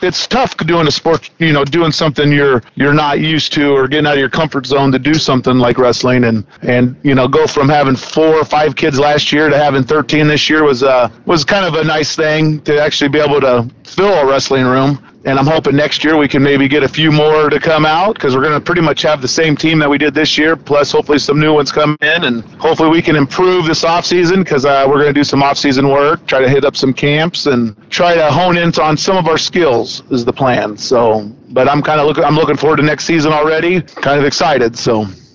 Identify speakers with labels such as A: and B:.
A: it's tough doing a sport, doing something you're not used to, or getting out of your comfort zone to do something like wrestling, and go from having 4 or 5 kids last year to having 13 this year was kind of a nice thing to actually be able to fill a wrestling room. And I'm hoping next year we can maybe get a few more to come out, because we're going to pretty much have the same team that we did this year, plus hopefully some new ones come in, and hopefully we can improve this offseason, because we're going to do some off-season work, try to hit up some camps, and try to hone in on some of our skills is the plan. So, but I'm looking forward to next season already, kind of excited, so.